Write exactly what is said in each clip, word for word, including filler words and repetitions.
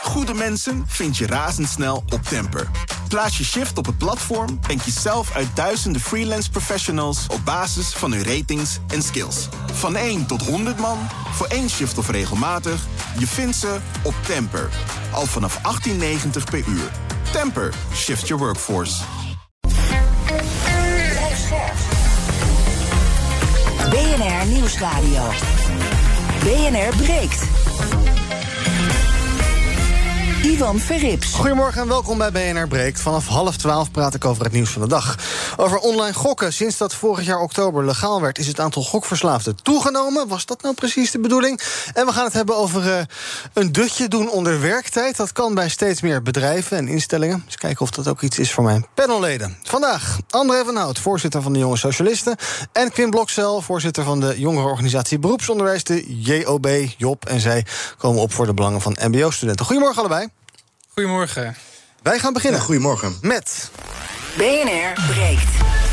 goede mensen vind je razendsnel op Temper. Plaats je shift op het platform en kies zelf uit duizenden freelance professionals op basis van hun ratings en skills. Van één tot honderd man, voor één shift of regelmatig, je vindt ze op Temper. Al vanaf achttien negentig per uur. Temper, shift your workforce. B N R Nieuwsradio. B N R breekt. Ivan Verrips. Goedemorgen en welkom bij B N R Breekt. Vanaf half twaalf praat ik over het nieuws van de dag. Over online gokken. Sinds dat vorig jaar oktober legaal werd, is het aantal gokverslaafden toegenomen. Was dat nou precies de bedoeling? En we gaan het hebben over uh, een dutje doen onder werktijd. Dat kan bij steeds meer bedrijven en instellingen. Dus kijken of dat ook iets is voor mijn panelleden. Vandaag André van Hout, voorzitter van de Jonge Socialisten. En Quinn Blokzel, voorzitter van de jongerenorganisatie Beroepsonderwijs, de J O B, Job. En zij komen op voor de belangen van M B O-studenten. Goedemorgen allebei. Goedemorgen. Wij gaan beginnen. Ja, goedemorgen. Met B N R breekt.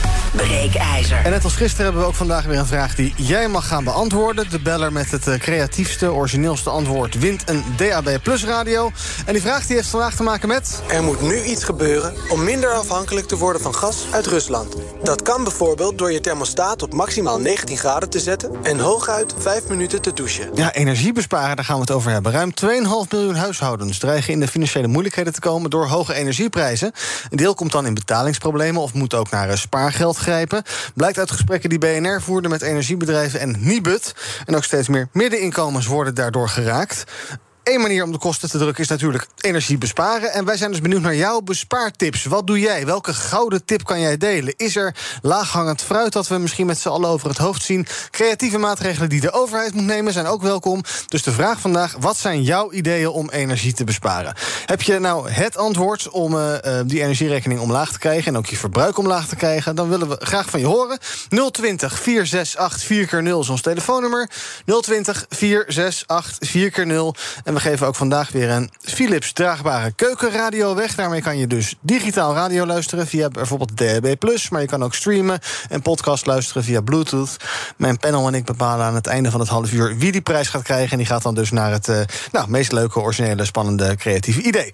Breekijzer. En net als gisteren hebben we ook vandaag weer een vraag die jij mag gaan beantwoorden. De beller met het uh, creatiefste, origineelste antwoord wint een D A B Plus radio. En die vraag die heeft vandaag te maken met... Er moet nu iets gebeuren om minder afhankelijk te worden van gas uit Rusland. Dat kan bijvoorbeeld door je thermostaat op maximaal negentien graden te zetten en hooguit vijf minuten te douchen. Ja, energie besparen, daar gaan we het over hebben. Ruim twee komma vijf miljoen huishoudens dreigen in de financiële moeilijkheden te komen door hoge energieprijzen. Een deel komt dan in betalingsproblemen of moet ook naar uh, spaargeld grijpen. Blijkt uit gesprekken die B N R voerde met energiebedrijven en Nibud. En ook steeds meer middeninkomens worden daardoor geraakt. Eén manier om de kosten te drukken is natuurlijk energie besparen. En wij zijn dus benieuwd naar jouw bespaartips. Wat doe jij? Welke gouden tip kan jij delen? Is er laaghangend fruit dat we misschien met z'n allen over het hoofd zien? Creatieve maatregelen die de overheid moet nemen zijn ook welkom. Dus de vraag vandaag, wat zijn jouw ideeën om energie te besparen? Heb je nou het antwoord om uh, die energierekening omlaag te krijgen en ook je verbruik omlaag te krijgen? Dan willen we graag van je horen. nul twintig, vier zes acht, vier keer nul is ons telefoonnummer. nul twintig, vier zes acht, vier keer nul. En we geven ook vandaag weer een Philips draagbare keukenradio weg. Daarmee kan je dus digitaal radio luisteren via bijvoorbeeld D A B plus, maar je kan ook streamen en podcast luisteren via Bluetooth. Mijn panel en ik bepalen aan het einde van het half uur wie die prijs gaat krijgen. En die gaat dan dus naar het uh, nou, meest leuke, originele, spannende, creatieve idee.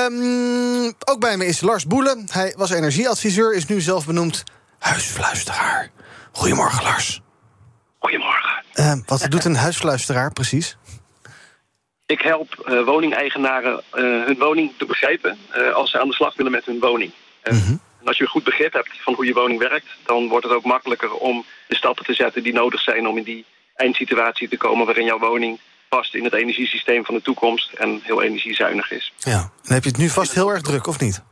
Um, ook bij me is Lars Boelen. Hij was energieadviseur, is nu zelf benoemd huisfluisteraar. Goedemorgen, Lars. Goedemorgen. Uh, wat doet een huisfluisteraar precies? Ik help uh, woningeigenaren uh, hun woning te begrijpen uh, als ze aan de slag willen met hun woning. Uh, mm-hmm. En als je een goed begrip hebt van hoe je woning werkt, dan wordt het ook makkelijker om de stappen te zetten die nodig zijn om in die eindsituatie te komen waarin jouw woning past in het energiesysteem van de toekomst en heel energiezuinig is. Ja, en heb je het nu vast heel erg druk, of niet?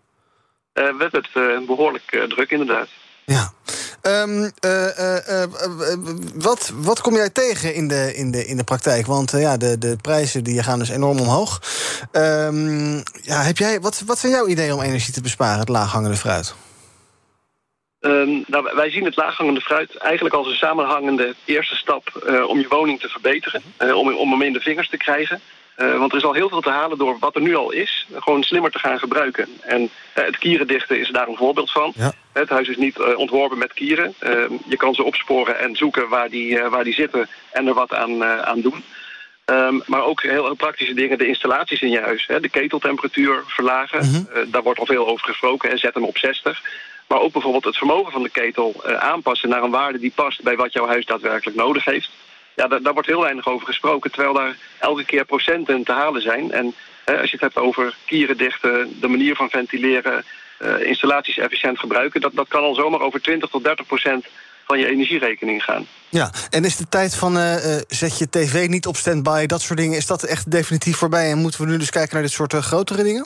Uh, we hebben het uh, behoorlijk uh, druk, inderdaad. Ja. Um, uh, uh, uh, uh, wat, wat kom jij tegen in de, in de, in de praktijk? Want uh, ja, de, de prijzen die gaan dus enorm omhoog. Um, ja, heb jij, wat, wat zijn jouw ideeën om energie te besparen, het laaghangende fruit? Um, nou, wij zien het laaghangende fruit eigenlijk als een samenhangende eerste stap uh, om je woning te verbeteren. Uh, om, om hem in de vingers te krijgen. Uh, want er is al heel veel te halen door wat er nu al is. Uh, gewoon slimmer te gaan gebruiken. En uh, het kierendichten is daar een voorbeeld van. Ja. Het huis is niet uh, ontworpen met kieren. Uh, je kan ze opsporen en zoeken waar die, uh, waar die zitten en er wat aan, uh, aan doen. Um, maar ook heel, heel praktische dingen, de installaties in je huis. Hè, de keteltemperatuur verlagen. Mm-hmm. Uh, daar wordt al veel over gesproken. En zet hem op zestig. Maar ook bijvoorbeeld het vermogen van de ketel uh, aanpassen naar een waarde die past bij wat jouw huis daadwerkelijk nodig heeft. Ja, daar, daar wordt heel weinig over gesproken, terwijl daar elke keer procenten te halen zijn. En eh, als je het hebt over kieren dichten, de manier van ventileren, uh, installaties efficiënt gebruiken, dat, dat kan al zomaar over twintig tot dertig procent van je energierekening gaan. Ja, en is de tijd van uh, uh, zet je tv niet op standby, dat soort dingen, is dat echt definitief voorbij? En moeten we nu dus kijken naar dit soort uh, grotere dingen?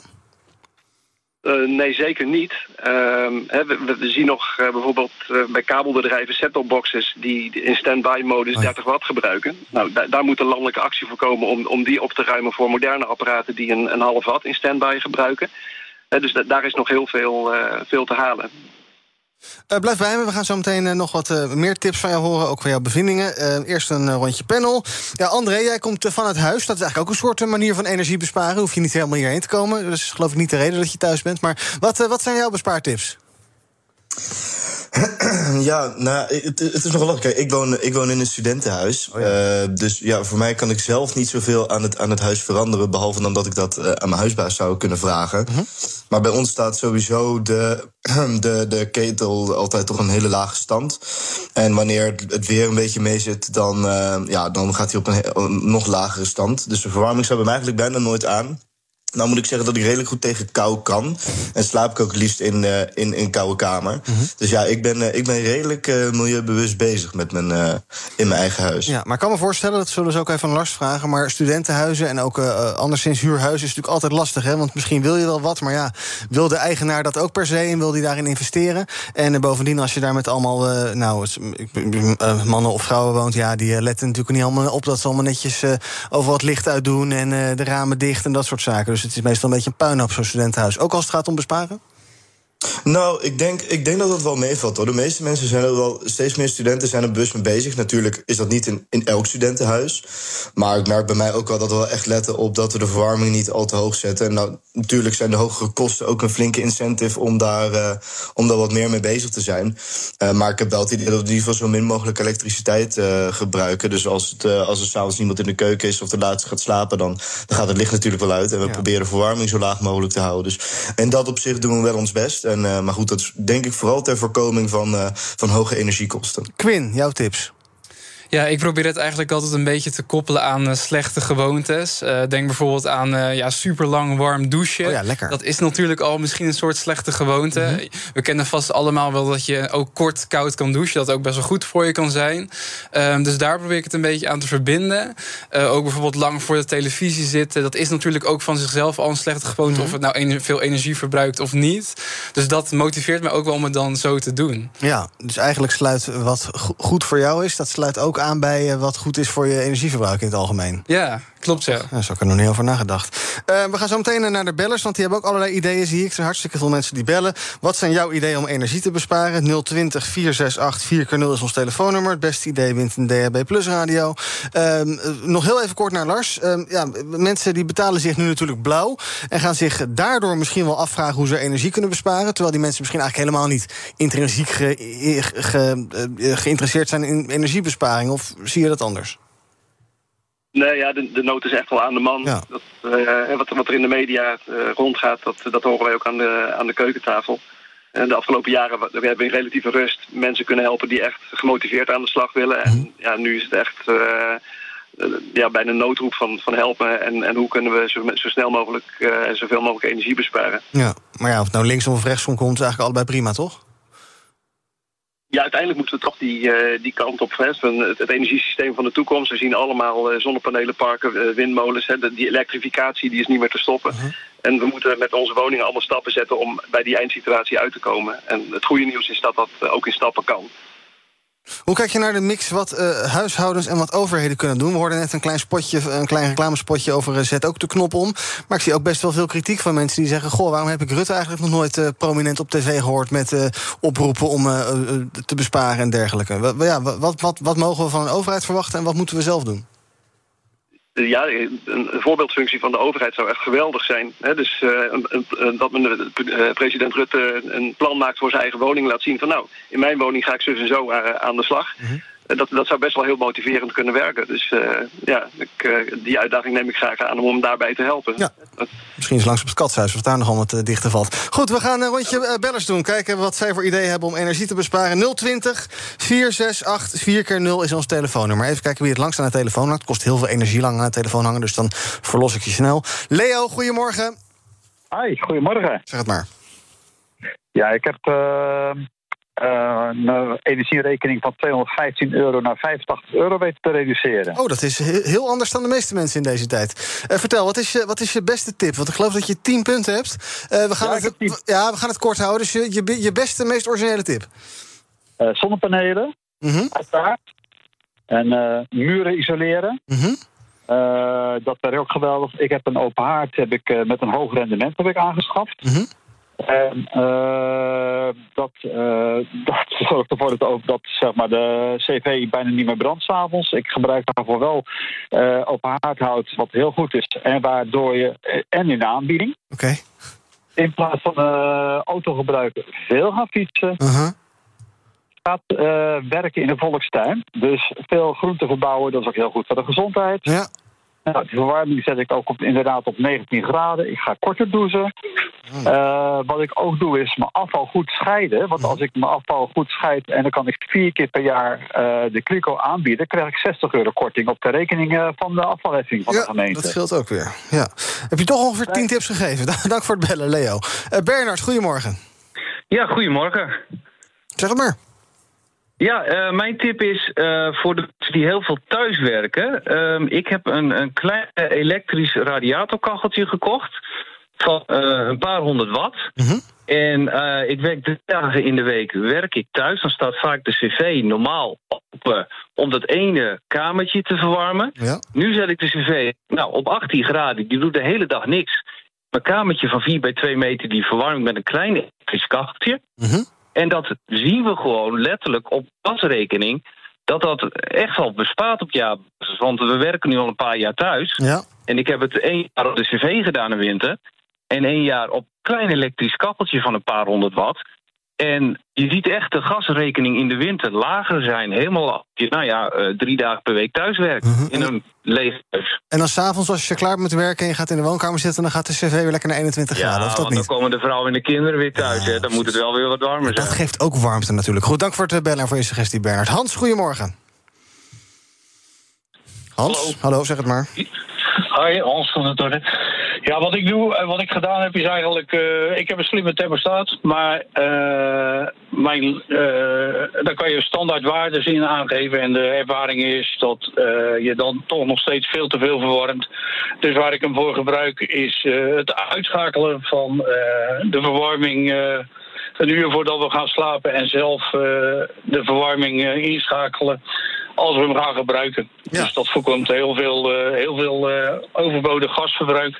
Uh, nee, zeker niet. Uh, he, we, we zien nog uh, bijvoorbeeld uh, bij kabelbedrijven set-top-boxes die in standby-modus dertig watt gebruiken. Nou, da- daar moet een landelijke actie voor komen om, om die op te ruimen voor moderne apparaten die een, een half watt in standby gebruiken. Uh, dus da- daar is nog heel veel, uh, veel te halen. Uh, blijf bij me, we gaan zo meteen uh, nog wat uh, meer tips van jou horen, ook van jouw bevindingen. Uh, eerst een uh, rondje panel. Ja, André, jij komt uh, van het huis. Dat is eigenlijk ook een soort uh, manier van energie besparen. Hoef je niet helemaal hierheen te komen. Dat is geloof ik niet de reden dat je thuis bent. Maar wat, uh, wat zijn jouw bespaartips? Ja, nou, het, het is nogal lastig. Kijk, ik woon, ik woon in een studentenhuis. Oh ja. uh, dus ja, voor mij kan ik zelf niet zoveel aan het, aan het huis veranderen, behalve dan dat ik dat uh, aan mijn huisbaas zou kunnen vragen. Uh-huh. Maar bij ons staat sowieso de, de, de ketel altijd toch een hele lage stand. En wanneer het weer een beetje mee zit, dan, uh, ja, dan gaat hij op een, een nog lagere stand. Dus de verwarming staat bij mij eigenlijk bijna nooit aan. Nou moet ik zeggen dat ik redelijk goed tegen kou kan. En slaap ik ook het liefst in uh, in een koude kamer. Mm-hmm. Dus ja, ik ben, uh, ik ben redelijk uh, milieubewust bezig met mijn, uh, in mijn eigen huis. Ja, maar ik kan me voorstellen, dat zullen ze ook even aan Lars vragen, maar studentenhuizen en ook uh, anderszins huurhuizen is natuurlijk altijd lastig, hè? Want misschien wil je wel wat, maar ja, wil de eigenaar dat ook per se en wil die daarin investeren? En uh, bovendien, als je daar met allemaal uh, nou, uh, mannen of vrouwen woont, ja, die uh, letten natuurlijk niet allemaal op dat ze allemaal netjes uh, over wat licht uitdoen en uh, de ramen dicht en dat soort zaken. Dus het is meestal een beetje een puinhoop, zo'n studentenhuis. Ook als het gaat om besparen? Nou, ik denk, ik denk dat dat wel meevalt, hoor. De meeste mensen zijn er wel, steeds meer studenten zijn er bewust mee bezig. Natuurlijk is dat niet in, in elk studentenhuis. Maar ik merk bij mij ook wel dat we wel echt letten op dat we de verwarming niet al te hoog zetten. En nou, natuurlijk zijn de hogere kosten ook een flinke incentive om daar, uh, om daar wat meer mee bezig te zijn. Uh, maar ik heb wel het idee dat we in ieder geval zo min mogelijk elektriciteit uh, gebruiken. Dus als, het, uh, als er s'avonds niemand in de keuken is of de laatste gaat slapen, dan, dan gaat het licht natuurlijk wel uit. En we ja. proberen de verwarming zo laag mogelijk te houden. Dus in dat opzicht doen we wel ons best. En, uh, maar goed, dat is denk ik vooral ter voorkoming van, uh, van hoge energiekosten. Quinn, jouw tips? Ja, ik probeer het eigenlijk altijd een beetje te koppelen aan uh, slechte gewoontes. Uh, denk bijvoorbeeld aan uh, ja, super lang warm douchen. Oh ja, lekker. Dat is natuurlijk al misschien een soort slechte gewoonte. Mm-hmm. We kennen vast allemaal wel dat je ook kort koud kan douchen. Dat ook best wel goed voor je kan zijn. Uh, dus daar probeer ik het een beetje aan te verbinden. Uh, ook bijvoorbeeld lang voor de televisie zitten. Dat is natuurlijk ook van zichzelf al een slechte gewoonte. Mm-hmm. Of het nou en- veel energie verbruikt of niet. Dus dat motiveert me ook wel om het dan zo te doen. Ja, dus eigenlijk sluit wat go- goed voor jou is, dat sluit ook aan bij wat goed is voor je energieverbruik in het algemeen. Ja, klopt, ja. Daar heb ik er nog niet over nagedacht. Uh, we gaan zo meteen naar de bellers, want die hebben ook allerlei ideeën, zie ik. Er zijn hartstikke veel mensen die bellen. Wat zijn jouw ideeën om energie te besparen? nul twintig, vier zes acht, vier keer nul is ons telefoonnummer. Het beste idee wint een D H B Plus radio. Uh, nog heel even kort naar Lars. Uh, ja, mensen die betalen zich nu natuurlijk blauw en gaan zich daardoor misschien wel afvragen hoe ze energie kunnen besparen, terwijl die mensen misschien eigenlijk helemaal niet intrinsiek ge- ge- ge- geïnteresseerd zijn in energiebesparing. Of zie je dat anders? Nee, ja, de, de nood is echt wel aan de man. Ja. Dat, uh, wat, wat er in de media uh, rondgaat, dat, dat horen wij ook aan de, aan de keukentafel. Uh, de afgelopen jaren we hebben we in relatieve rust mensen kunnen helpen die echt gemotiveerd aan de slag willen. En mm. ja, nu is het echt uh, uh, ja, bijna een noodroep van, van helpen. En, en hoe kunnen we zo, zo snel mogelijk uh, zoveel mogelijk energie besparen. Ja, maar ja, of het nou linksom of rechtsom komt, is eigenlijk allebei prima, toch? Ja, uiteindelijk moeten we toch die, uh, die kant op. Hè, van het, het energiesysteem van de toekomst. We zien allemaal uh, zonnepanelenparken, uh, windmolens. Hè, de, die elektrificatie die is niet meer te stoppen. Uh-huh. En we moeten met onze woningen allemaal stappen zetten om bij die eindsituatie uit te komen. En het goede nieuws is dat dat uh, ook in stappen kan. Hoe kijk je naar de mix wat uh, huishoudens en wat overheden kunnen doen? We hoorden net een klein spotje, een klein reclamespotje over uh, zet ook de knop om. Maar ik zie ook best wel veel kritiek van mensen die zeggen, goh, waarom heb ik Rutte eigenlijk nog nooit uh, prominent op tv gehoord met uh, oproepen om uh, uh, te besparen en dergelijke? W- ja, wat, wat, wat mogen we van een overheid verwachten en wat moeten we zelf doen? Ja, een voorbeeldfunctie van de overheid zou echt geweldig zijn. Hè? Dus uh, dat men, uh, president Rutte een plan maakt voor zijn eigen woning, laat zien van nou, in mijn woning ga ik zus en zo uh, aan de slag. Mm-hmm. Uh, dat, dat zou best wel heel motiverend kunnen werken. Dus uh, ja, ik, uh, die uitdaging neem ik graag aan om hem daarbij te helpen. Ja. Misschien eens langs op het katshuis of daar nog allemaal wat dichter valt. Goed, we gaan een rondje uh, bellers doen. Kijken wat zij voor ideeën hebben om energie te besparen. nul twintig, vier zes acht, vier keer nul is ons telefoonnummer. Even kijken wie het langst aan de telefoon hangt. Het kost heel veel energie lang aan de telefoon hangen, dus dan verlos ik je snel. Leo, goedemorgen. Hi, goedemorgen. Zeg het maar. Ja, ik heb uh, uh, een energierekening van tweehonderdvijftien euro naar vijfentachtig euro weten te reduceren. Oh, dat is heel anders dan de meeste mensen in deze tijd. Uh, vertel, wat is, je, wat is je beste tip? Want ik geloof dat je tien punten hebt. Uh, we, gaan ja, het, w- ja, we gaan het kort houden. Dus je, je, je beste, meest originele tip? Uh, zonnepanelen, mm-hmm. uiteraard. En uh, muren isoleren. Mm-hmm. Uh, dat werkt ook geweldig. Ik heb een open haard heb ik, uh, met een hoog rendement heb ik aangeschaft. Mm-hmm. En uh, dat, uh, dat zorgt ervoor dat, ook, dat zeg maar, de cv bijna niet meer brandt 's avonds. Ik gebruik daarvoor wel uh, open haardhout, wat heel goed is. En waardoor je, uh, en in de aanbieding. Okay. In plaats van uh, auto gebruiken, veel gaan fietsen. Uh-huh. gaat uh, werken in de volkstuin. Dus veel groenten verbouwen, dat is ook heel goed voor de gezondheid. Ja. Nou, de verwarming zet ik ook op, inderdaad op negentien graden. Ik ga korter douchen. Uh, wat ik ook doe is mijn afval goed scheiden. Want als ik mijn afval goed scheid en dan kan ik vier keer per jaar uh, de kliko aanbieden, krijg ik zestig euro korting op de rekening uh, van de afvalheffing van ja, de gemeente. Dat scheelt ook weer. Ja. Heb je toch ongeveer tien tips gegeven? Dank voor het bellen, Leo. Uh, Bernard, goedemorgen. Ja, goedemorgen. Zeg het maar. Ja, uh, mijn tip is uh, voor de mensen die heel veel thuis werken. Uh, ik heb een, een klein elektrisch radiatorkacheltje gekocht van uh, een paar honderd watt. Mm-hmm. En uh, ik werk drie dagen in de week werk ik thuis. Dan staat vaak de cv normaal open om dat ene kamertje te verwarmen. Ja. Nu zet ik de cv nou, op achttien graden. Die doet de hele dag niks. Mijn kamertje van vier bij twee meter die verwarm ik met een klein elektrisch kacheltje. Mm-hmm. En dat zien we gewoon letterlijk op gasrekening, dat dat echt wel bespaart op jaarbasis. Want we werken nu al een paar jaar thuis. Ja. En ik heb het één jaar op de cv gedaan in winter. En één jaar op een klein elektrisch kacheltje van een paar honderd watt. En je ziet echt de gasrekening in de winter lager zijn. Helemaal als je, nou ja, uh, drie dagen per week thuis werkt. Mm-hmm. In een leeg huis. En dan s'avonds, als je klaar bent met werken en je gaat in de woonkamer zitten, dan gaat de cv weer lekker naar eenentwintig ja, graden. Of dat want niet? Dan komen de vrouwen en de kinderen weer thuis. Ja, hè. Dan moet het wel weer wat warmer zijn. Dat geeft ook warmte natuurlijk. Goed, dank voor het bellen en voor je suggestie, Bernard. Hans, goedemorgen. Hans, hallo, hallo zeg het maar. Hoi, Hans van der Torre. Ja, wat ik doe en wat ik gedaan heb is eigenlijk, uh, ik heb een slimme thermostaat, maar uh, mijn, uh, daar kan je standaard waardes in aangeven en de ervaring is dat uh, je dan toch nog steeds veel te veel verwarmt. Dus waar ik hem voor gebruik is uh, het uitschakelen van uh, de verwarming uh, een uur voordat we gaan slapen en zelf uh, de verwarming uh, inschakelen als we hem gaan gebruiken. Ja. Dus dat voorkomt heel veel, uh, heel veel uh, overbodig gasverbruik.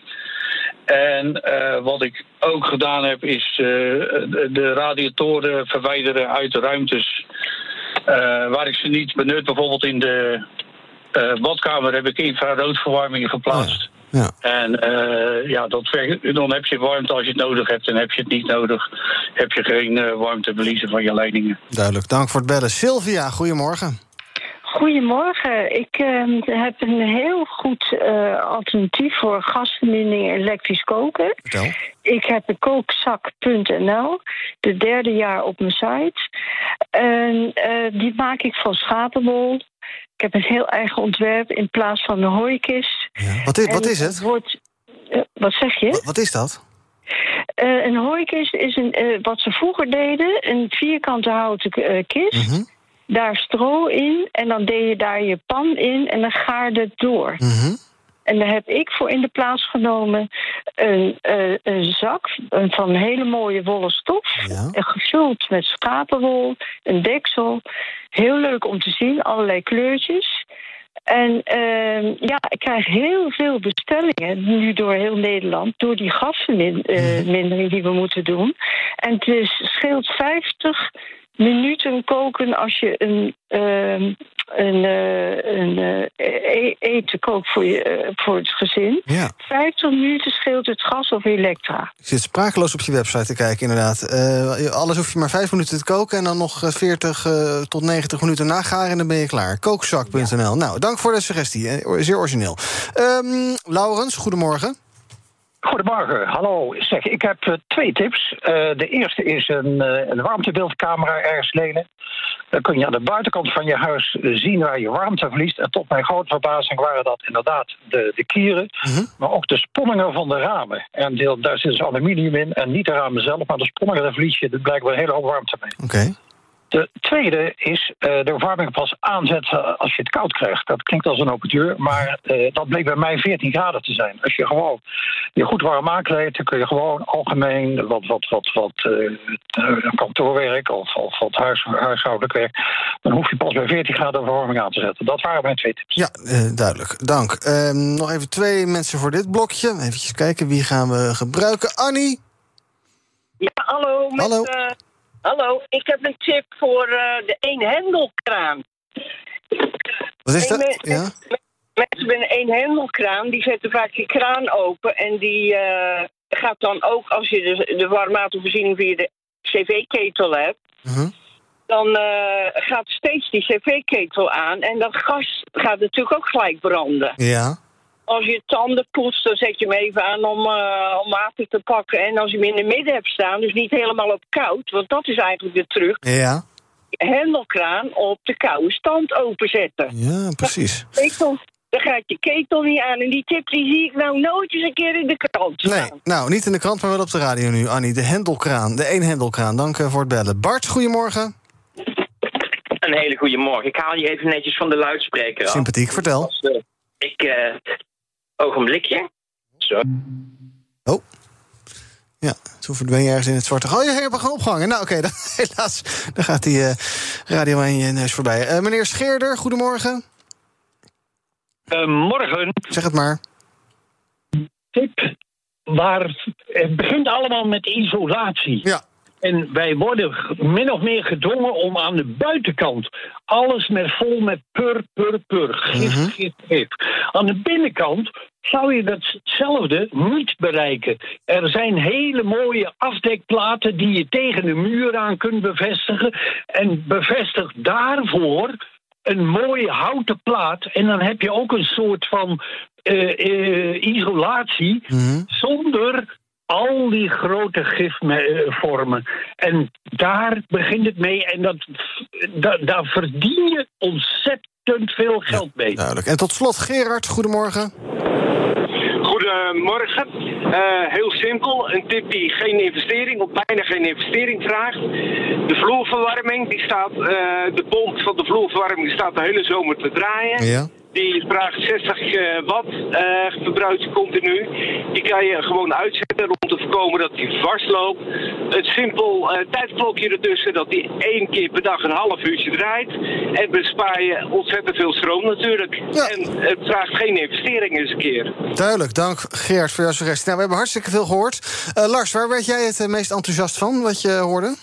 En uh, wat ik ook gedaan heb, is uh, de, de radiatoren verwijderen uit de ruimtes uh, waar ik ze niet benut. Bijvoorbeeld in de uh, badkamer heb ik infraroodverwarming geplaatst. Ja. Ja. En uh, ja, dat, dan heb je warmte als je het nodig hebt en heb je het niet nodig, heb je geen uh, warmteverliezen van je leidingen. Duidelijk, dank voor het bellen. Sylvia, goedemorgen. Goedemorgen. Ik uh, heb een heel goed uh, alternatief voor gasverbinding elektrisch koken. Vertel. Ik heb een kookzak punt n l, de derde jaar op mijn site. En uh, die maak ik van schapenwol. Ik heb een heel eigen ontwerp in plaats van een hooikist. Ja. Wat, is, wat is het? het wordt, uh, wat zeg je? Wat, wat is dat? Uh, een hooikist is een, uh, wat ze vroeger deden, een vierkante houten uh, kist. Mm-hmm. Daar stro in en dan deed je daar je pan in en dan gaarde het door. Mm-hmm. En daar heb ik voor in de plaats genomen een, uh, een zak van een hele mooie wollen stof. Ja. En gevuld met schapenwol, een deksel. Heel leuk om te zien, allerlei kleurtjes. En uh, ja, ik krijg heel veel bestellingen nu door heel Nederland, door die gasvermindering uh, die we moeten doen. En het is, scheelt vijftig minuten koken als je een, uh, een, uh, een uh, eten kookt voor, je, uh, voor het gezin. Ja. vijftig minuten scheelt het gas of elektra. Ik zit sprakeloos op je website te kijken, inderdaad. Uh, alles hoef je maar vijf minuten te koken en dan nog veertig uh, tot negentig minuten nagaren en dan ben je klaar. Kookzak punt n l. Ja. Nou, dank voor de suggestie. Zeer origineel. Um, Laurens, goedemorgen. Goedemorgen, hallo. Zeg, ik heb uh, twee tips. Uh, de eerste is een, uh, een warmtebeeldcamera ergens lenen. Dan kun je aan de buitenkant van je huis uh, zien waar je warmte verliest. En tot mijn grote verbazing waren dat inderdaad de, de kieren, mm-hmm. maar ook de sponningen van de ramen. En deel, daar zit dus aluminium in en niet de ramen zelf, maar de sponningen, daar verlies je blijkbaar een hele hoop warmte mee. Oké. Okay. De tweede is uh, de verwarming pas aanzetten als je het koud krijgt. Dat klinkt als een open deur, maar uh, dat bleek bij mij veertien graden te zijn. Als je gewoon je goed warm aankleedt, dan kun je gewoon algemeen wat, wat, wat, wat uh, kantoorwerk of, of wat huis, huishoudelijk werk, dan hoef je pas bij veertien graden de verwarming aan te zetten. Dat waren mijn twee tips. Ja, uh, duidelijk. Dank. Uh, nog even twee mensen voor dit blokje. Even kijken, wie gaan we gebruiken? Annie? Ja, hallo. Met, hallo. Uh... Hallo, ik heb een tip voor uh, de eenhendelkraan. Wat is dat? Een, ja? Mensen met een eenhendelkraan, die zetten vaak die kraan open en die uh, gaat dan ook, als je de, de warmwatervoorziening via de cv-ketel hebt, uh-huh. dan uh, gaat steeds die cv-ketel aan. En dat gas gaat natuurlijk ook gelijk branden. Ja. Als je tanden poetst, dan zet je hem even aan om, uh, om water te pakken. En als je hem in het midden hebt staan, dus niet helemaal op koud... want dat is eigenlijk de truc... Ja. Hendelkraan op de koude stand openzetten. Ja, precies. Ketel, dan gaat je ketel niet aan. En die tip die zie ik nou nooit eens een keer in de krant staan. Nee, nou, niet in de krant, maar wel op de radio nu, Annie. De hendelkraan, de één hendelkraan. Dank uh, voor het bellen. Bart, goedemorgen. Een hele goede morgen. Ik haal je even netjes van de luidspreker af. Sympathiek, vertel. Dus, uh, ik, uh, ogenblikje. Zo. Oh. Ja, toen verdween je ergens in het zwarte. Oh, je hebt hem opgehangen. Nou, oké, okay, helaas. Dan gaat die uh, radio aan je neus voorbij. Uh, meneer Scheerder, goedemorgen. Uh, morgen. Zeg het maar. Tip, waar, het begint allemaal met isolatie. Ja. En wij worden min of meer gedwongen om aan de buitenkant alles met vol met pur, pur, pur. Gif, mm-hmm. gif, gif. Aan de binnenkant zou je datzelfde niet bereiken. Er zijn hele mooie afdekplaten die je tegen de muur aan kunt bevestigen. En bevestig daarvoor een mooie houten plaat. En dan heb je ook een soort van uh, uh, isolatie mm-hmm. zonder al die grote gifvormen. En daar begint het mee. En dat, da, daar verdien je ontzettend veel geld mee. Ja, duidelijk. En tot slot, Gerard, goedemorgen. Goedemorgen. Uh, heel simpel. Een tip die geen investering, of bijna geen investering vraagt. De vloerverwarming, die staat, uh, de pomp van de vloerverwarming staat de hele zomer te draaien. Ja. Die vraagt zestig watt, uh, verbruikt je continu. Die kan je gewoon uitzetten om te voorkomen dat die vastloopt. Een simpel uh, tijdklokje ertussen, dat die één keer per dag een half uurtje draait. En bespaar je ontzettend veel stroom natuurlijk. Ja. En het vraagt geen investering eens een keer. Duidelijk, dank Gerard voor jouw suggestie. Nou, we hebben hartstikke veel gehoord. Uh, Lars, waar werd jij het meest enthousiast van, wat je hoorde?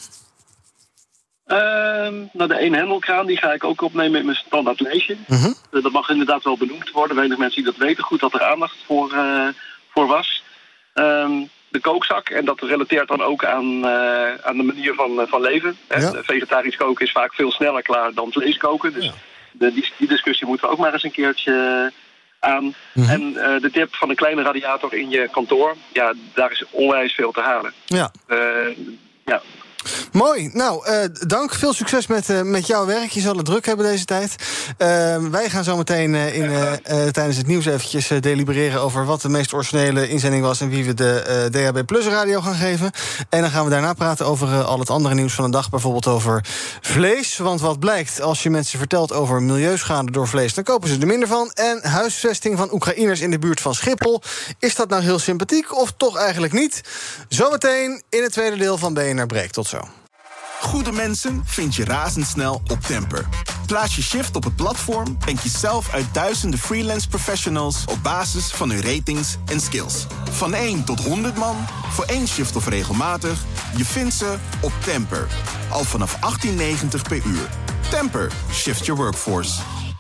Uh, nou, de één hendelkraan die ga ik ook opnemen in mijn standaard lijstje. Uh-huh. Uh, dat mag inderdaad wel benoemd worden. Weinig mensen die dat weten. Goed dat er aandacht voor, uh, voor was. Um, de kookzak. En dat relateert dan ook aan, uh, aan de manier van, uh, van leven. Ja. Vegetarisch koken is vaak veel sneller klaar dan vlees koken. Dus ja. de, die, die discussie moeten we ook maar eens een keertje aan. Uh-huh. En uh, de tip van een kleine radiator in je kantoor. Ja, daar is onwijs veel te halen. Ja. Uh, ja. Mooi. Nou, uh, dank. Veel succes met, uh, met jouw werk. Je zal het druk hebben deze tijd. Uh, wij gaan zo meteen uh, in, uh, uh, tijdens het nieuws eventjes uh, delibereren over wat de meest originele inzending was en wie we de uh, D H B Plus radio gaan geven. En dan gaan we daarna praten over uh, al het andere nieuws van de dag. Bijvoorbeeld over vlees. Want wat blijkt, als je mensen vertelt over milieuschade door vlees, dan kopen ze er minder van. En huisvesting van Oekraïners in de buurt van Schiphol. Is dat nou heel sympathiek of toch eigenlijk niet? Zometeen in het tweede deel van B N R Breekt. Tot zo. Goede mensen vind je razendsnel op Temper. Plaats je shift op het platform en kies zelf uit duizenden freelance professionals op basis van hun ratings en skills. Van één tot honderd man, voor één shift of regelmatig, je vindt ze op Temper. Al vanaf achttien negentig per uur. Temper, shift your workforce.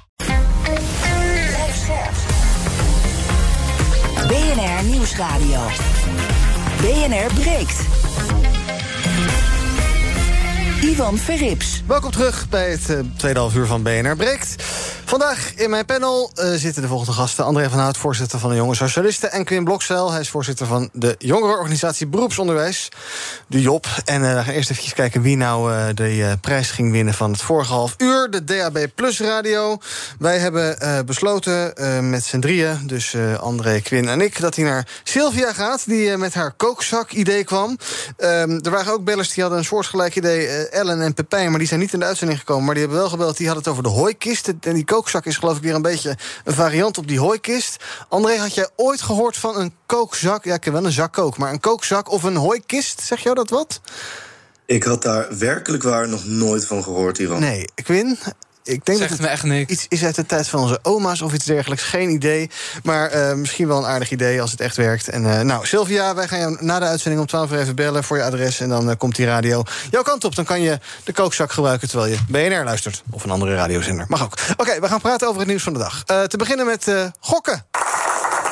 B N R Nieuwsradio. B N R Breekt. Ivan Verrips. Welkom terug bij het uh, tweede half uur van B N R Breekt. Vandaag in mijn panel uh, zitten de volgende gasten. André van Hout, voorzitter van de Jonge Socialisten. En Quinn Blokzeil, hij is voorzitter van de jongerenorganisatie Beroepsonderwijs, de Job. En uh, we gaan eerst even kijken wie nou uh, de uh, prijs ging winnen van het vorige half uur. De D H B Plus radio. Wij hebben uh, besloten uh, met z'n drieën, dus uh, André, Quinn en ik, dat hij naar Sylvia gaat, die uh, met haar kookzak-idee kwam. Um, er waren ook bellers die hadden een soortgelijk idee, uh, Ellen en Pepijn, maar die zijn niet in de uitzending gekomen. Maar die hebben wel gebeld, die hadden het over de hooikist. En die kookzak is geloof ik weer een beetje een variant op die hooikist. André, had jij ooit gehoord van een kookzak? Ja, ik heb wel een zak kook, maar een kookzak of een hooikist, zeg jou dat wat? Ik had daar werkelijk waar nog nooit van gehoord, Ivan. Nee, Quinn? Ik denk Zegt dat het me echt niks. iets is uit de tijd van onze oma's of iets dergelijks. Geen idee, maar uh, misschien wel een aardig idee als het echt werkt. En uh, nou, Sylvia, wij gaan jou na de uitzending om twaalf uur even bellen voor je adres. En dan uh, komt die radio jouw kant op. Dan kan je de kookzak gebruiken terwijl je B N R luistert. Of een andere radiozender. Mag ook. Oké, okay, we gaan praten over het nieuws van de dag. Uh, te beginnen met uh, gokken. Tik,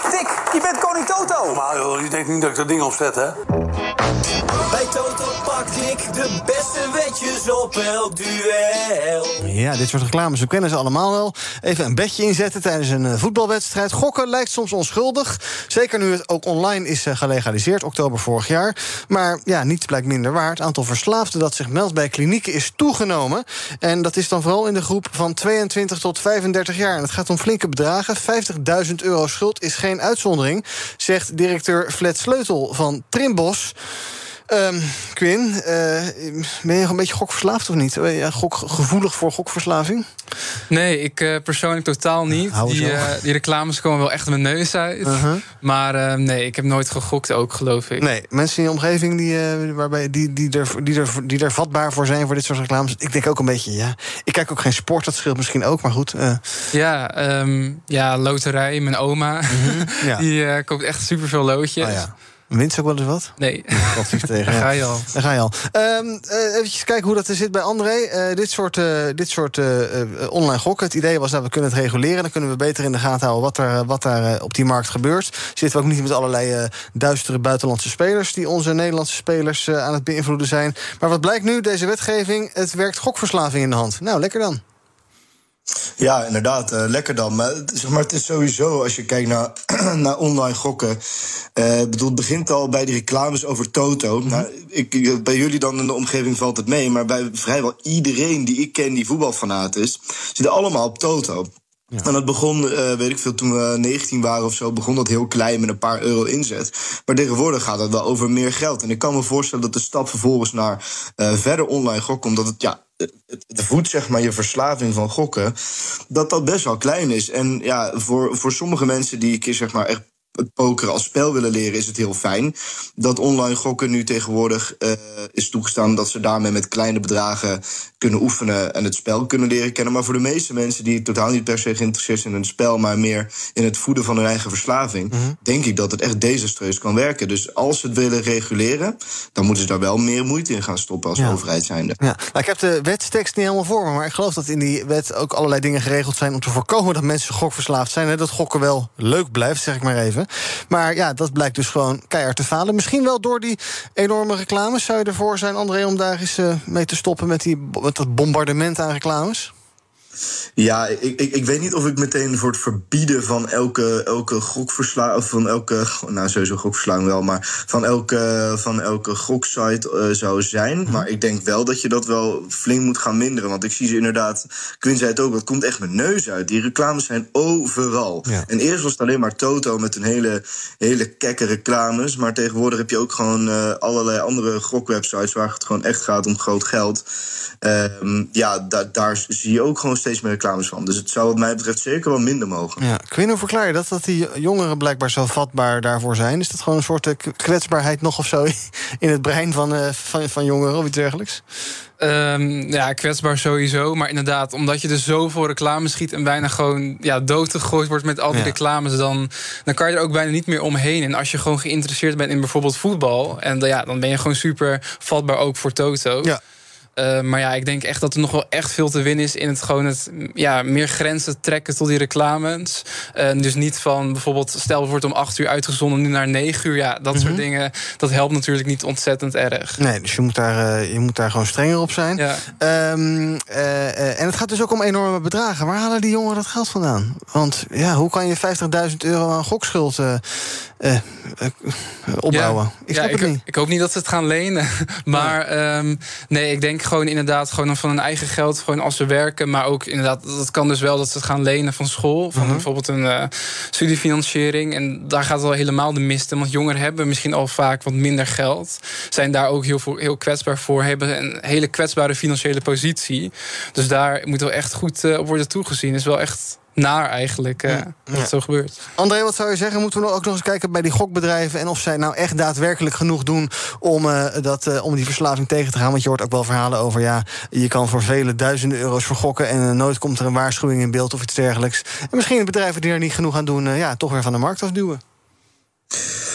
Je bent koning Toto. Maar joh, je denkt niet dat ik dat ding opzet, hè? Bij Toto pak ik de beste wetjes op elk duel. Ja, dit soort reclames, we kennen ze allemaal wel. Even een bedje inzetten tijdens een uh, voetbalwedstrijd. Gokken lijkt soms onschuldig. Zeker nu het ook online is uh, gelegaliseerd, oktober vorig jaar. Maar ja, niets blijkt minder waar. Het aantal verslaafden dat zich meldt bij klinieken is toegenomen. En dat is dan vooral in de groep van tweeëntwintig tot vijfendertig jaar. En het gaat om flinke bedragen. vijftigduizend euro schuld is geen uitzondering, zegt directeur Flet Sleutel van Trimbos. Um, Quinn, uh, ben je een beetje gokverslaafd of niet? Ben je gok, gevoelig voor gokverslaving? Nee, ik uh, persoonlijk totaal niet. Nou, die, uh, die reclames komen wel echt mijn neus uit. Uh-huh. Maar uh, nee, ik heb nooit gegokt ook, geloof ik. Nee, mensen in je omgeving die, uh, waarbij, die, die, er, die, er, die er vatbaar voor zijn voor dit soort reclames. Ik denk ook een beetje, ja. Ik kijk ook geen sport, dat scheelt misschien ook, maar goed. Uh. Ja, um, ja, loterij, mijn oma. Mm-hmm, ja. Die uh, koopt echt superveel loodjes. Oh, ja. Wint ze ook wel eens wat? Nee. Tegen. Daar ga je al. Daar ga je al. Um, uh, even kijken hoe dat er zit bij André. Uh, dit soort, uh, dit soort uh, uh, online gokken. Het idee was dat we kunnen het reguleren. Dan kunnen we beter in de gaten houden wat er, wat daar uh, op die markt gebeurt. Zitten we ook niet met allerlei uh, duistere buitenlandse spelers die onze Nederlandse spelers uh, aan het beïnvloeden zijn. Maar wat blijkt nu? Deze wetgeving, het werkt gokverslaving in de hand. Nou, lekker dan. Ja, inderdaad, uh, lekker dan. Maar, zeg maar het is sowieso, als je kijkt naar, naar online gokken. Uh, bedoel, het begint al bij die reclames over Toto. Mm-hmm. Nou, ik, bij jullie dan in de omgeving valt het mee. Maar bij vrijwel iedereen die ik ken die voetbalfanaat is, zitten allemaal op Toto. Ja. En dat begon, uh, weet ik veel, toen we negentien waren of zo, begon dat heel klein met een paar euro inzet. Maar tegenwoordig gaat het wel over meer geld. En ik kan me voorstellen dat de stap vervolgens naar uh, verder online gokken, omdat het, ja, het, het voedt, zeg maar, je verslaving van gokken, dat dat best wel klein is. En ja, voor, voor sommige mensen die een keer, zeg maar, echt het pokeren als spel willen leren, is het heel fijn dat online gokken nu tegenwoordig uh, is toegestaan, dat ze daarmee met kleine bedragen kunnen oefenen en het spel kunnen leren kennen. Maar voor de meeste mensen die totaal niet per se geïnteresseerd zijn in het spel, maar meer in het voeden van hun eigen verslaving, mm-hmm. denk ik dat het echt desastreus kan werken. Dus als ze het willen reguleren, dan moeten ze daar wel meer moeite in gaan stoppen als ja. overheid zijnde. Ja. Nou, ik heb de wetstekst niet helemaal voor me, maar ik geloof dat in die wet ook allerlei dingen geregeld zijn om te voorkomen dat mensen gokverslaafd zijn. Hè, dat gokken wel leuk blijft, zeg ik maar even. Maar ja, dat blijkt dus gewoon keihard te falen. Misschien wel door die enorme reclames. Zou je ervoor zijn, André, om daar eens uh, mee te stoppen met, die, met dat bombardement aan reclames? Ja, ik, ik, ik weet niet of ik meteen voor het verbieden van elke, elke gokverslaving, of van elke, nou sowieso gokverslaving wel, maar van elke, van elke goksite uh, zou zijn. Mm-hmm. Maar ik denk wel dat je dat wel flink moet gaan minderen. Want ik zie ze inderdaad, Quinn zei het ook, dat komt echt mijn neus uit. Die reclames zijn overal. Ja. En eerst was het alleen maar Toto met een hele, hele kekke reclames. Maar tegenwoordig heb je ook gewoon uh, allerlei andere gokwebsites waar het gewoon echt gaat om groot geld. Um, ja, da- daar zie je ook gewoon steeds meer reclames van. Dus het zou wat mij betreft zeker wel minder mogen. Ja, Quinn, hoe verklaar je dat? Dat die jongeren blijkbaar zo vatbaar daarvoor zijn? Is dat gewoon een soort uh, kwetsbaarheid nog of zo in het brein van, uh, van, van jongeren of iets dergelijks? Um, ja, kwetsbaar sowieso. Maar inderdaad, omdat je dus zoveel reclame schiet en bijna gewoon ja, doodgegooid wordt met al die ja. reclames, dan, dan kan je er ook bijna niet meer omheen. En als je gewoon geïnteresseerd bent in bijvoorbeeld voetbal, en ja, dan ben je gewoon super vatbaar ook voor Toto. Ja. Uh, maar ja, ik denk echt dat er nog wel echt veel te winnen is in het gewoon het ja, meer grenzen trekken tot die reclames. Uh, dus niet van bijvoorbeeld, stel wordt om acht uur uitgezonden, nu naar negen uur. Ja, dat mm-hmm. soort dingen, dat helpt natuurlijk niet ontzettend erg. Nee, dus je moet daar, uh, je moet daar gewoon strenger op zijn. Ja. Um, uh, uh, en het gaat dus ook om enorme bedragen. Waar halen die jongeren dat geld vandaan? Want ja, hoe kan je vijftigduizend euro aan gokschuld uh, uh, uh, opbouwen? Ja, ik snap ja, het ik, niet. Ik hoop niet dat ze het gaan lenen. Maar ja. um, nee, ik denk gewoon inderdaad gewoon van hun eigen geld, gewoon als ze werken. Maar ook inderdaad, dat kan dus wel dat ze het gaan lenen van school. Van uh-huh. bijvoorbeeld een uh, studiefinanciering. En daar gaat het al helemaal de mist in. Want jongeren hebben misschien al vaak wat minder geld. Zijn daar ook heel, voor, heel kwetsbaar voor. Hebben een hele kwetsbare financiële positie. Dus daar moet wel echt goed uh, op worden toegezien. Is wel echt naar eigenlijk uh, ja. dat het zo gebeurt. André, wat zou je zeggen? Moeten we ook nog eens kijken bij die gokbedrijven en of zij nou echt daadwerkelijk genoeg doen om, uh, dat, uh, om die verslaving tegen te gaan? Want je hoort ook wel verhalen over, ja, je kan voor vele duizenden euro's vergokken en uh, nooit komt er een waarschuwing in beeld of iets dergelijks. En misschien de bedrijven die er niet genoeg aan doen, uh, ja, toch weer van de markt afduwen.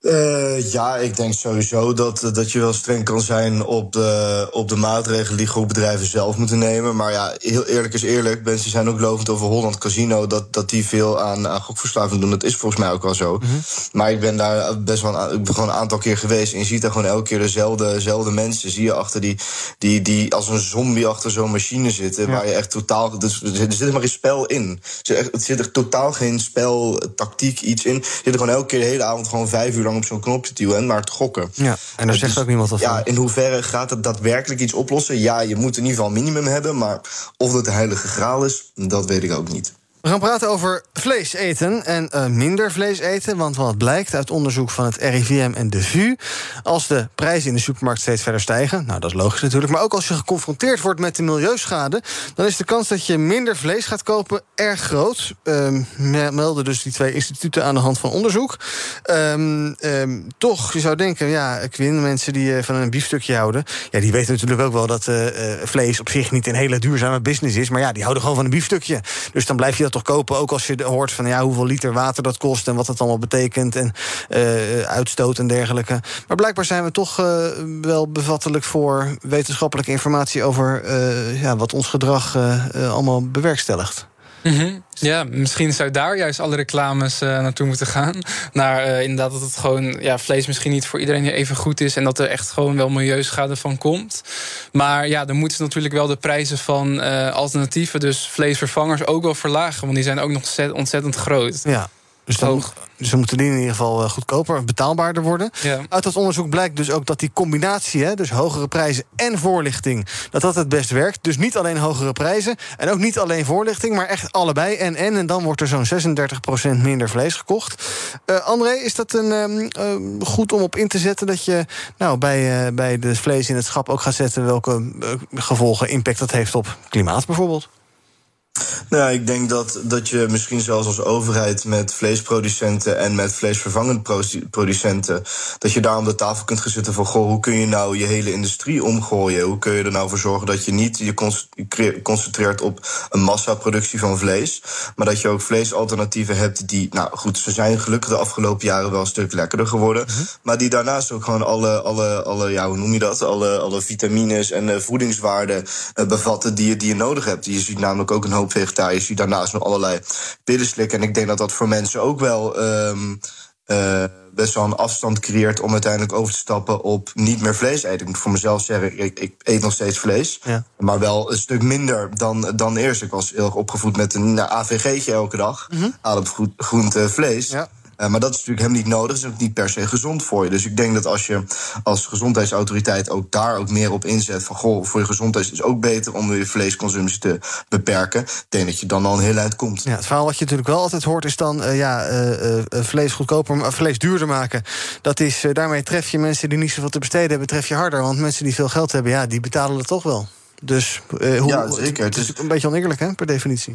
Uh, ja, ik denk sowieso dat, dat je wel streng kan zijn op de, op de maatregelen die groepbedrijven zelf moeten nemen. Maar ja, heel eerlijk is eerlijk. Mensen zijn ook lovend over Holland Casino, dat, dat die veel aan, aan gokverslaving doen. Dat is volgens mij ook wel zo. Mm-hmm. Maar ik ben daar best wel een, ik ben gewoon een aantal keer geweest. En je ziet daar gewoon elke keer dezelfde, dezelfde mensen. Zie je achter die, die, die als een zombie achter zo'n machine zitten. Ja. Waar je echt totaal. Dus, er zit er maar geen spel in. Er zit er totaal geen spel, tactiek, iets in. Er zit er gewoon elke keer de hele avond gewoon vijf uur lang op zo'n knopje duwen en maar te gokken. Ja, en daar zegt dus ook niemand van. Ja, in hoeverre gaat het daadwerkelijk iets oplossen? Ja, je moet in ieder geval een minimum hebben, maar of dat de heilige graal is, dat weet ik ook niet. We gaan praten over vlees eten en uh, minder vlees eten. Want wat blijkt uit onderzoek van het R I V M en de V U... als de prijzen in de supermarkt steeds verder stijgen... nou, dat is logisch natuurlijk... maar ook als je geconfronteerd wordt met de milieuschade... dan is de kans dat je minder vlees gaat kopen erg groot. Um, melden dus die twee instituten aan de hand van onderzoek. Um, um, toch, je zou denken, ja, Quinn, mensen die uh, van een biefstukje houden... ja, die weten natuurlijk ook wel dat uh, uh, vlees op zich niet een hele duurzame business is... maar ja, die houden gewoon van een biefstukje. Dus dan blijf je dat toch kopen, ook als je hoort van ja, hoeveel liter water dat kost en wat dat allemaal betekent en uh, uitstoot en dergelijke. Maar blijkbaar zijn we toch uh, wel bevattelijk voor wetenschappelijke informatie over uh, ja, wat ons gedrag uh, uh, allemaal bewerkstelligt. Mm-hmm. Ja, misschien zou daar juist alle reclames uh, naartoe moeten gaan. Naar uh, inderdaad dat het gewoon ja, vlees misschien niet voor iedereen even goed is... en dat er echt gewoon wel milieuschade van komt. Maar ja, dan moeten ze natuurlijk wel de prijzen van uh, alternatieven... dus vleesvervangers ook wel verlagen... want die zijn ook nog ontzettend groot. Ja. Dus, dan, dus dan moeten die in ieder geval goedkoper, betaalbaarder worden. Ja. Uit dat onderzoek blijkt dus ook dat die combinatie... Hè, dus hogere prijzen en voorlichting, dat dat het best werkt. Dus niet alleen hogere prijzen en ook niet alleen voorlichting... maar echt allebei en en. En dan wordt er zo'n zesendertig procent minder vlees gekocht. Uh, André, is dat een, um, uh, goed om op in te zetten... dat je nou, bij, uh, bij de vlees in het schap ook gaat zetten... welke uh, gevolgen, impact dat heeft op klimaat bijvoorbeeld? Nou, ik denk dat, dat je misschien zelfs als overheid met vleesproducenten en met vleesvervangend producenten, dat je daar om de tafel kunt gaan zitten van, goh, hoe kun je nou je hele industrie omgooien? Hoe kun je er nou voor zorgen dat je niet je concentreert op een massaproductie van vlees, maar dat je ook vleesalternatieven hebt die, nou goed, ze zijn gelukkig de afgelopen jaren wel een stuk lekkerder geworden, mm-hmm. maar die daarnaast ook gewoon alle, alle, alle ja, hoe noem je dat? Alle, alle vitamines en uh, voedingswaarden uh, bevatten die je, die je nodig hebt. Je ziet namelijk ook een hoop vegetariërs die daarnaast nog allerlei pillen slikken. En ik denk dat dat voor mensen ook wel um, uh, best wel een afstand creëert om uiteindelijk over te stappen op niet meer vlees eten. Ik moet voor mezelf zeggen, ik, ik eet nog steeds vlees. Ja. Maar wel een stuk minder dan, dan eerst. Ik was heel erg opgevoed met een nou, A V G'tje elke dag. Mm-hmm. Aardappel, groente, vlees. Ja. Uh, maar dat is natuurlijk helemaal niet nodig. Dat is ook niet per se gezond voor je. Dus ik denk dat als je als gezondheidsautoriteit ook daar ook meer op inzet van, goh, voor je gezondheid is het ook beter om je vleesconsumptie te beperken. Ik denk dat je dan al een heel eind komt. Ja, het verhaal wat je natuurlijk wel altijd hoort is dan uh, ja, uh, uh, vlees goedkoper, maar vlees duurder maken. Dat is, uh, daarmee tref je mensen die niet zoveel te besteden hebben, tref je harder. Want mensen die veel geld hebben, ja, die betalen het toch wel. Dus uh, hoe, ja, zeker. Het is een beetje oneerlijk, hè, per definitie.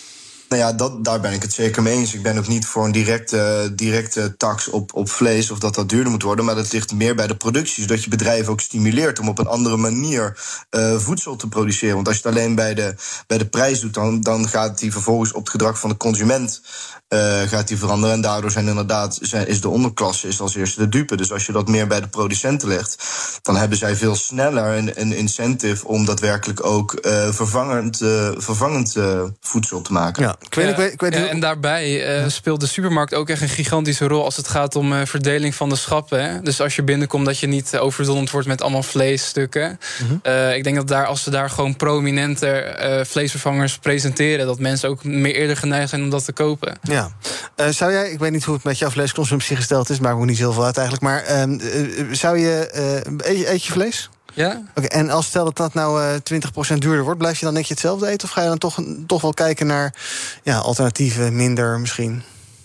Nou ja, dat, daar ben ik het zeker mee eens. Ik ben ook niet voor een directe, directe tax op, op vlees of dat dat duurder moet worden. Maar dat ligt meer bij de productie. Zodat je bedrijven ook stimuleert om op een andere manier uh, voedsel te produceren. Want als je het alleen bij de, bij de prijs doet, dan, dan gaat die vervolgens op het gedrag van de consument uh, gaat die veranderen. En daardoor zijn inderdaad, zijn, is de onderklasse is als eerste de dupe. Dus als je dat meer bij de producenten legt, dan hebben zij veel sneller een, een incentive om daadwerkelijk ook uh, vervangend, uh, vervangend uh, voedsel te maken. Ja. Ik weet, ja, ik weet, ik weet ja, en daarbij uh, speelt de supermarkt ook echt een gigantische rol als het gaat om uh, verdeling van de schappen. Hè? Dus als je binnenkomt dat je niet uh, overdonderd wordt met allemaal vleesstukken. Mm-hmm. Uh, ik denk dat daar, als ze daar gewoon prominenter uh, vleesvervangers presenteren, dat mensen ook meer eerder geneigd zijn om dat te kopen. Ja. Uh, zou jij, ik weet niet hoe het met jouw vleesconsumptie gesteld is, maakt ook niet zoveel uit eigenlijk, maar uh, uh, zou je, uh, eet, eet je vlees? Ja. Oké, okay, en als stel dat dat nou uh, twintig procent duurder wordt, blijf je dan denk je hetzelfde eten? Of ga je dan toch, toch wel kijken naar ja, alternatieven, minder misschien?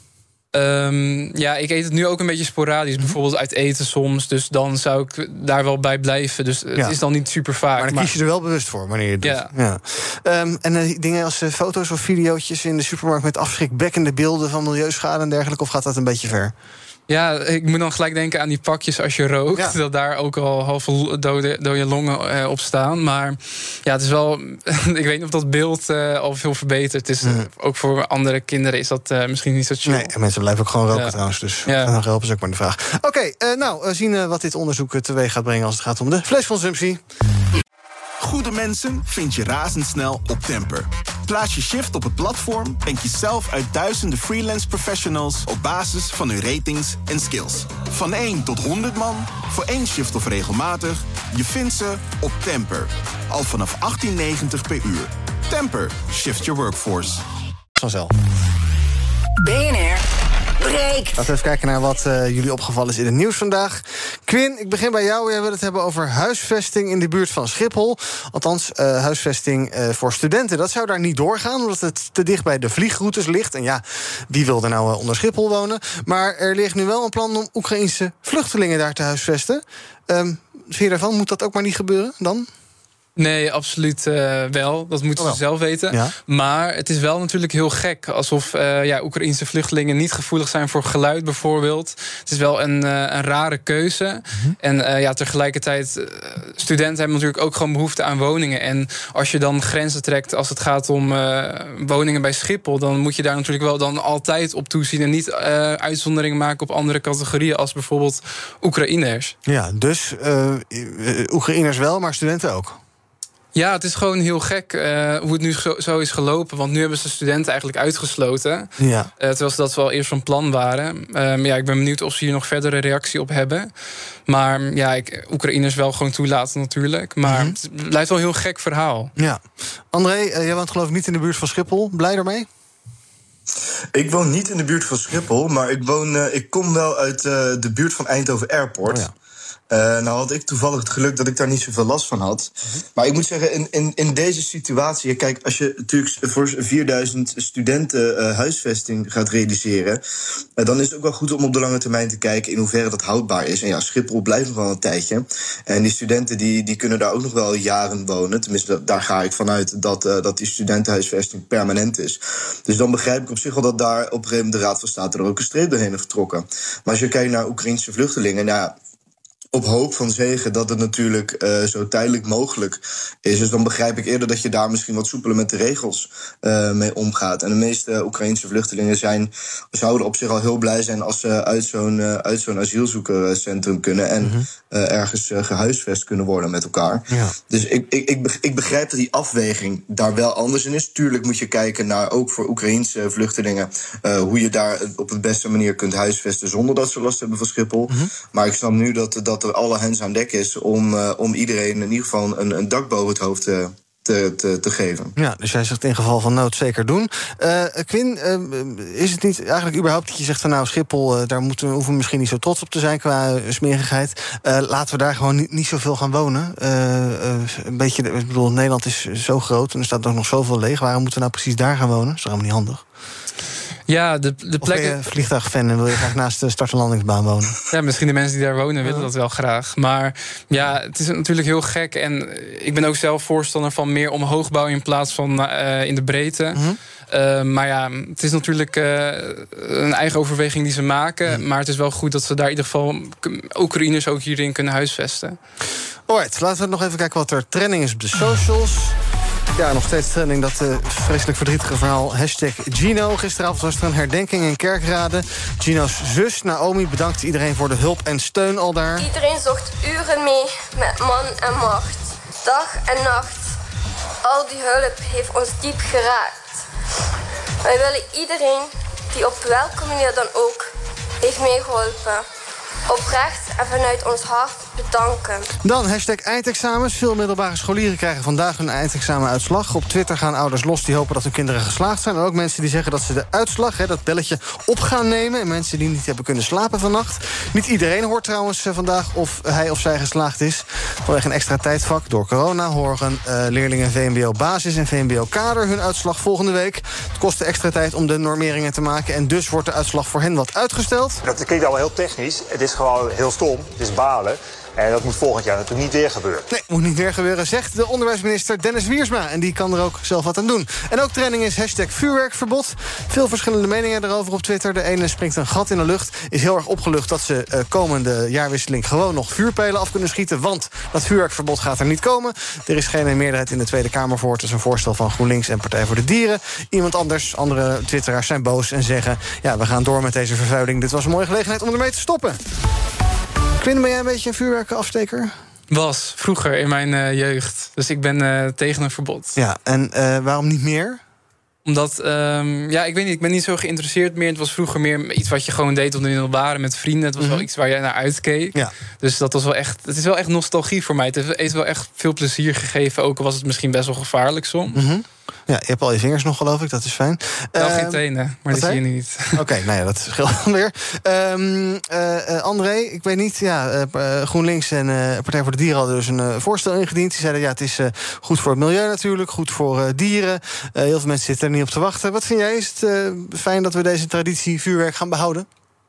Um, ja, ik eet het nu ook een beetje sporadisch. Mm-hmm. Bijvoorbeeld uit eten soms. Dus dan zou ik daar wel bij blijven. Dus het ja. is dan niet super vaak. Maar dan maar... kies je er wel bewust voor wanneer je het doet. Ja. Ja. Um, en uh, dingen als uh, foto's of videootjes in de supermarkt met afschrikwekkende beelden van milieuschade en dergelijke, of gaat dat een beetje ver? Ja, ik moet dan gelijk denken aan die pakjes als je rookt. Ja. Dat daar ook al halve dode, dode longen uh, op staan. Maar ja, het is wel... ik weet niet of dat beeld uh, al veel verbetert. Het is, mm. uh, ook voor andere kinderen is dat uh, misschien niet zo chill. Nee, en mensen blijven ook gewoon roken ja. trouwens. Dus ja. nog helpen is ook maar de vraag. Oké, okay, uh, nou, we zien uh, wat dit onderzoek teweeg gaat brengen... als het gaat om de vleesconsumptie. Goede mensen vind je razendsnel op Temper. Plaats je shift op het platform en kies zelf uit duizenden freelance professionals op basis van hun ratings en skills. Van één tot honderd man, voor één shift of regelmatig, je vindt ze op Temper. Al vanaf achttien negentig per uur. Temper, shift your workforce. Vanzelf. B N R breekt. Laten we even kijken naar wat uh, jullie opgevallen is in het nieuws vandaag. Quinn, ik begin bij jou. Jij wil het hebben over huisvesting in de buurt van Schiphol. Althans, uh, huisvesting uh, voor studenten. Dat zou daar niet doorgaan, omdat het te dicht bij de vliegroutes ligt. En ja, wie wil er nou uh, onder Schiphol wonen? Maar er ligt nu wel een plan om Oekraïense vluchtelingen daar te huisvesten. Um, vind je daarvan? Moet dat ook maar niet gebeuren dan? Nee, absoluut uh, wel. Dat moeten oh, ze zelf weten. Ja. Maar het is wel natuurlijk heel gek. Alsof uh, ja, Oekraïense vluchtelingen niet gevoelig zijn voor geluid bijvoorbeeld. Het is wel een, uh, een rare keuze. Mm-hmm. En uh, ja, tegelijkertijd, uh, studenten hebben natuurlijk ook gewoon behoefte aan woningen. En als je dan grenzen trekt als het gaat om uh, woningen bij Schiphol, dan moet je daar natuurlijk wel dan altijd op toezien en niet uh, uitzonderingen maken op andere categorieën als bijvoorbeeld Oekraïners. Ja, dus uh, Oekraïners wel, maar studenten ook. Ja, het is gewoon heel gek uh, hoe het nu zo, zo is gelopen. Want nu hebben ze studenten eigenlijk uitgesloten. Ja. Uh, terwijl ze dat wel eerst van plan waren. Uh, maar ja, ik ben benieuwd of ze hier nog verdere reactie op hebben. Maar ja, ik, Oekraïners wel gewoon toelaten natuurlijk. Maar mm-hmm. het blijft wel een heel gek verhaal. Ja. André, uh, jij woont geloof ik niet in de buurt van Schiphol. Blij daarmee? Ik woon niet in de buurt van Schiphol, maar ik, woon, uh, ik kom wel uit uh, de buurt van Eindhoven Airport. Oh ja. Uh, nou had ik toevallig het geluk dat ik daar niet zoveel last van had. Mm-hmm. Maar ik moet zeggen, in, in, in deze situatie... Kijk, als je natuurlijk voor vierduizend studenten uh, huisvesting gaat realiseren... Uh, dan is het ook wel goed om op de lange termijn te kijken... in hoeverre dat houdbaar is. En ja, Schiphol blijft nog wel een tijdje. En die studenten die, die kunnen daar ook nog wel jaren wonen. Tenminste, daar ga ik vanuit dat, uh, dat die studentenhuisvesting permanent is. Dus dan begrijp ik op zich wel dat daar op een gegeven moment... de Raad van State er ook een streep doorheen heeft getrokken. Maar als je kijkt naar Oekraïnse vluchtelingen... Nou, op hoop van zegen dat het natuurlijk uh, zo tijdelijk mogelijk is. Dus dan begrijp ik eerder dat je daar misschien wat soepeler met de regels uh, mee omgaat. En de meeste Oekraïnse vluchtelingen zijn, zouden op zich al heel blij zijn als ze uit zo'n, uh, uit zo'n asielzoekerscentrum kunnen en mm-hmm. uh, ergens uh, gehuisvest kunnen worden met elkaar. Ja. Dus ik, ik, ik, ik begrijp dat die afweging daar wel anders in is. Tuurlijk moet je kijken naar, ook voor Oekraïnse vluchtelingen, uh, hoe je daar op de beste manier kunt huisvesten zonder dat ze last hebben van Schiphol. Mm-hmm. Maar ik snap nu dat, dat er alle hens aan dek is om, uh, om iedereen in ieder geval een, een dak boven het hoofd te, te, te, te geven. Ja, dus jij zegt in geval van nood zeker doen. Uh, Quinn, uh, is het niet eigenlijk überhaupt dat je zegt van nou Schiphol, uh, daar moeten we, hoeven we misschien niet zo trots op te zijn qua uh, smerigheid. Uh, laten we daar gewoon niet, niet zoveel gaan wonen. Uh, uh, een beetje, ik bedoel, Nederland is zo groot en er staat ook nog zoveel leeg. Waarom moeten we nou precies daar gaan wonen? Dat is toch helemaal niet handig? Ja, de, de plekken... Of ben je vliegtuigfan en wil je graag naast de start- en landingsbaan wonen? Ja, misschien de mensen die daar wonen willen dat wel graag. Maar ja, het is natuurlijk heel gek. En ik ben ook zelf voorstander van meer omhoogbouw in plaats van uh, in de breedte. Mm-hmm. Uh, maar ja, het is natuurlijk uh, een eigen overweging die ze maken. Mm. Maar het is wel goed dat ze daar in ieder geval Oekraïners ook hierin kunnen huisvesten. Alright, laten we nog even kijken wat er trending is op de socials. Ja, nog steeds trending dat uh, vreselijk verdrietige verhaal. Hashtag Gino. Gisteravond was er een herdenking in Kerkrade. Gino's zus Naomi bedankt iedereen voor de hulp en steun al daar. Iedereen zocht uren mee met man en macht. Dag en nacht. Al die hulp heeft ons diep geraakt. Wij willen iedereen die op welke manier dan ook heeft meegeholpen oprecht en vanuit ons hart bedanken. Dan hashtag eindexamens. Veel middelbare scholieren krijgen vandaag hun eindexamenuitslag. Op Twitter gaan ouders los die hopen dat hun kinderen geslaagd zijn. En ook mensen die zeggen dat ze de uitslag, hè, dat belletje, op gaan nemen. En mensen die niet hebben kunnen slapen vannacht. Niet iedereen hoort trouwens vandaag of hij of zij geslaagd is. Vanwege een extra tijdvak door corona horen uh, leerlingen V M B O basis en V M B O kader hun uitslag volgende week. Het kost extra tijd om de normeringen te maken. En dus wordt de uitslag voor hen wat uitgesteld. Dat klinkt al heel technisch. Het is gewoon heel stom stom, het is balen. En dat moet volgend jaar natuurlijk niet weer gebeuren. Nee, moet niet weer gebeuren, zegt de onderwijsminister Dennis Wiersma. En die kan er ook zelf wat aan doen. En ook trending is hashtag vuurwerkverbod. Veel verschillende meningen erover op Twitter. De ene springt een gat in de lucht. Is heel erg opgelucht dat ze uh, komende jaarwisseling gewoon nog vuurpijlen af kunnen schieten. Want dat vuurwerkverbod gaat er niet komen. Er is geen meerderheid in de Tweede Kamer voor. Het is een voorstel van GroenLinks en Partij voor de Dieren. Iemand anders, andere twitteraars zijn boos en zeggen... ja, we gaan door met deze vervuiling. Dit was een mooie gelegenheid om ermee te stoppen. Quinn, ben jij een beetje een vuurwerkenafsteker? Was, vroeger in mijn uh, jeugd. Dus ik ben uh, tegen een verbod. Ja, en uh, waarom niet meer? Omdat, um, ja, ik weet niet, ik ben niet zo geïnteresseerd meer. Het was vroeger meer iets wat je gewoon deed op de middelbare met vrienden. Het was mm-hmm. wel iets waar jij naar uitkeek. Ja. Dus dat was wel echt, het is wel echt nostalgie voor mij. Het heeft wel echt veel plezier gegeven. Ook al was het misschien best wel gevaarlijk soms. Mm-hmm. Ja, je hebt al je vingers nog, geloof ik, dat is fijn. Wel uh, geen tenen, maar dat zie je niet. Oké, okay, nou ja, dat scheelt dan weer. Um, uh, uh, André, ik weet niet, ja, uh, GroenLinks en uh, Partij voor de Dieren hadden dus een uh, voorstel ingediend. Die zeiden, ja, het is uh, goed voor het milieu natuurlijk, goed voor uh, dieren. Uh, heel veel mensen zitten er niet op te wachten. Wat vind jij? Is het uh, fijn dat we deze traditie vuurwerk gaan behouden?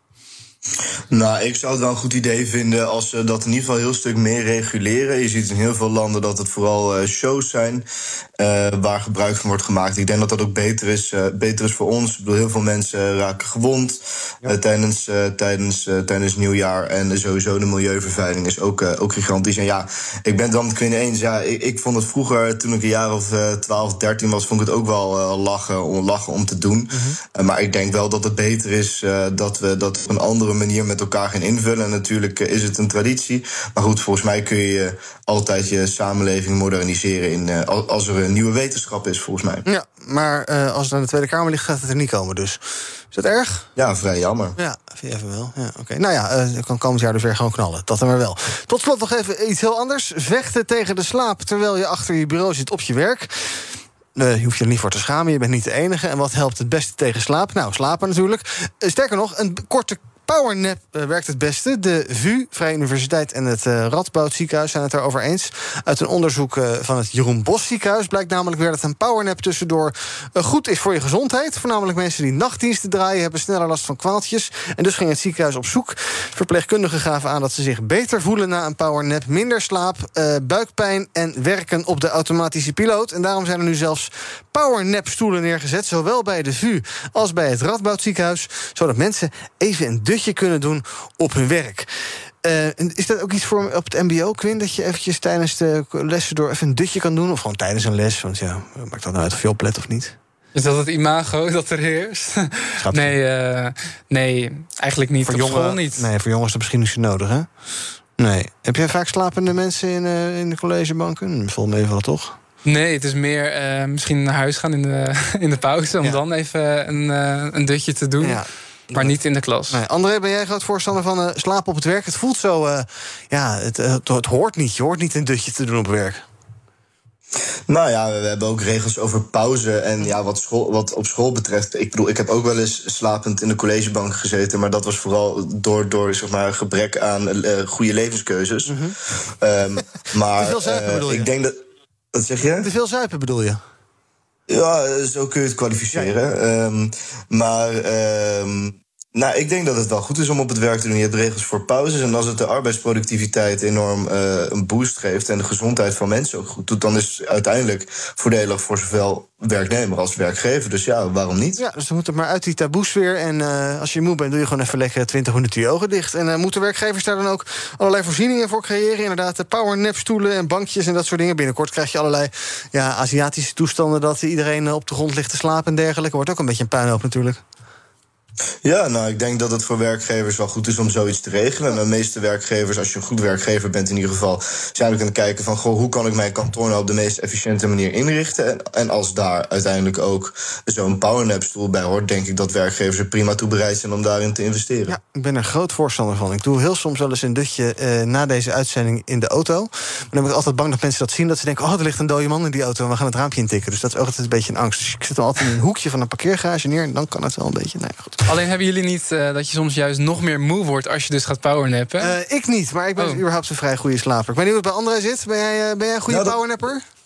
Nou, ik zou het wel een goed idee vinden als ze dat in ieder geval een heel stuk meer reguleren. Je ziet in heel veel landen dat het vooral uh, shows zijn uh, waar gebruik van wordt gemaakt. Ik denk dat dat ook beter is, uh, beter is voor ons. Ik bedoel, heel veel mensen raken gewond ja. uh, tijdens, uh, tijdens, uh, tijdens nieuwjaar. En sowieso de milieuvervuiling is ook, uh, ook gigantisch. En ja, ik ben het wel met Quinn eens. Ja, ik, ik vond het vroeger, toen ik een jaar of uh, twaalf, dertien was, vond ik het ook wel uh, lachen, om, lachen om te doen. Mm-hmm. Uh, maar ik denk wel dat het beter is uh, dat we dat op een andere manier met elkaar gaan invullen. En natuurlijk is het een traditie. Maar goed, volgens mij kun je altijd je samenleving moderniseren in, uh, als er een nieuwe wetenschap is, volgens mij. Ja, maar uh, als het aan de Tweede Kamer ligt, gaat het er niet komen dus. Is dat erg? Ja, vrij jammer. Ja, vind je even wel. Ja, oké. Okay. Nou ja, uh, kan komend jaar dus weer gewoon knallen. Dat dan maar wel. Tot slot nog even iets heel anders. Vechten tegen de slaap terwijl je achter je bureau zit op je werk. Uh, je hoeft je er niet voor te schamen, je bent niet de enige. En wat helpt het beste tegen slaap? Nou, slapen natuurlijk. Uh, sterker nog, een korte powernap uh, werkt het beste. De V U, Vrije Universiteit en het uh, Radboud Ziekenhuis zijn het erover eens. Uit een onderzoek uh, van het Jeroen Bosch Ziekenhuis blijkt namelijk weer dat een powernap tussendoor uh, goed is voor je gezondheid. Voornamelijk mensen die nachtdiensten draaien hebben sneller last van kwaaltjes. En dus ging het ziekenhuis op zoek. Verpleegkundigen gaven aan dat ze zich beter voelen na een powernap. Minder slaap, uh, buikpijn en werken op de automatische piloot. En daarom zijn er nu zelfs powernap-stoelen neergezet, zowel bij de V U als bij het Radboud Ziekenhuis, zodat mensen even een dutje kunnen doen op hun werk. Uh, is dat ook iets voor op het mbo, Quinn, dat je eventjes tijdens de lessen door even een dutje kan doen? Of gewoon tijdens een les? Want ja, maakt dat nou uit of je oplet of niet? Is dat het imago dat er heerst? Nee, uh, nee, eigenlijk niet. Voor op jongen, school niet. Nee, voor jongens is dat misschien niet zo nodig, hè? Nee. Heb jij vaak slapende mensen in, uh, in de collegebanken? Vol meevallen, toch? Nee, het is meer uh, misschien naar huis gaan in de, in de pauze, om ja. dan even een, uh, een dutje te doen. Ja. Maar niet in de klas. Nee. André, ben jij groot voorstander van uh, slapen op het werk? Het voelt zo, uh, ja, het, uh, het, het hoort niet. Je hoort niet een dutje te doen op werk. Nou ja, we hebben ook regels over pauze. En ja, wat, school, wat op school betreft, ik bedoel, ik heb ook wel eens slapend in de collegebank gezeten. Maar dat was vooral door, door zeg maar, gebrek aan uh, goede levenskeuzes. Mm-hmm. Um, maar te veel zuipen, uh, bedoel je? Ik denk dat. Wat zeg je? Te veel zuipen bedoel je? Ja, zo kun je het kwalificeren. Ja. Um, maar um, nou, ik denk dat het wel goed is om op het werk te doen. Je hebt regels voor pauzes. En als het de arbeidsproductiviteit enorm uh, een boost geeft en de gezondheid van mensen ook goed doet, dan is het uiteindelijk voordelig voor zowel werknemer als werkgever. Dus ja, waarom niet? Ja, dus we moeten maar uit die taboesfeer. En uh, als je moe bent, doe je gewoon even lekker twintig minuten je ogen dicht. En uh, moeten werkgevers daar dan ook allerlei voorzieningen voor creëren? Inderdaad, de powernapstoelen en bankjes en dat soort dingen. Binnenkort krijg je allerlei ja, Aziatische toestanden dat iedereen op de grond ligt te slapen en dergelijke. Wordt ook een beetje een puinhoop natuurlijk. Ja, nou, ik denk dat het voor werkgevers wel goed is om zoiets te regelen. En de meeste werkgevers, als je een goed werkgever bent in ieder geval, zijn ook aan het kijken van, goh, hoe kan ik mijn kantoor nou op de meest efficiënte manier inrichten? En, en als daar uiteindelijk ook zo'n powernap-stoel bij hoort, denk ik dat werkgevers er prima toe bereid zijn om daarin te investeren. Ja, ik ben er groot voorstander van. Ik doe heel soms wel eens een dutje uh, na deze uitzending in de auto. Maar dan ben ik altijd bang dat mensen dat zien, dat ze denken, oh, er ligt een dode man in die auto en we gaan het raampje intikken. Dus dat is ook altijd een beetje een angst. Dus ik zit dan altijd in een hoekje van een parkeergarage neer en dan kan het wel een beetje. Nee, goed. Alleen hebben jullie niet uh, dat je soms juist nog meer moe wordt als je dus gaat powernappen? Uh, ik niet, maar ik ben oh. überhaupt een vrij goede slaper. Ik weet niet hoe het bij André zit. Ben jij, uh, ben jij een goede ja, dat... powernapper?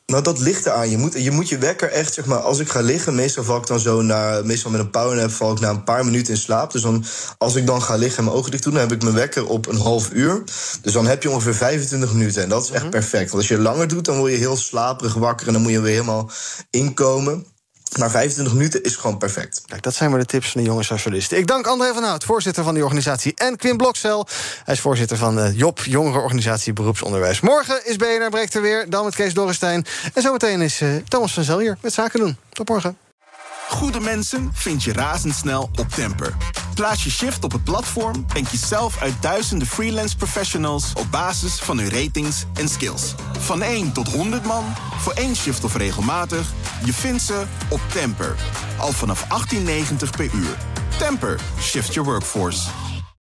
Nou, dat ligt eraan. Je moet, je moet je wekker echt, zeg maar, als ik ga liggen, meestal val ik dan zo na, meestal met een powernap val ik na een paar minuten in slaap. Dus dan, als ik dan ga liggen en mijn ogen dicht doe, dan heb ik mijn wekker op een half uur. Dus dan heb je ongeveer vijfentwintig minuten. En dat is echt mm-hmm. perfect. Want als je langer doet, dan word je heel slaperig wakker en dan moet je weer helemaal inkomen. Maar vijfentwintig minuten is gewoon perfect. Kijk, dat zijn maar de tips van de jonge socialisten. Ik dank André van Hout, voorzitter van die organisatie, en Quim Blokcel. Hij is voorzitter van de Job, jongerenorganisatie Beroepsonderwijs. Morgen is B N R Breekt er weer, dan met Kees Dorrestein. En zometeen is uh, Thomas van Zel hier met Zaken doen. Tot morgen. Goede mensen vind je razendsnel op Temper. Plaats je shift op het platform en kies zelf uit duizenden freelance professionals op basis van hun ratings en skills. Van één tot honderd man, voor één shift of regelmatig, je vindt ze op Temper. Al vanaf achttien negentig per uur. Temper, shift your workforce.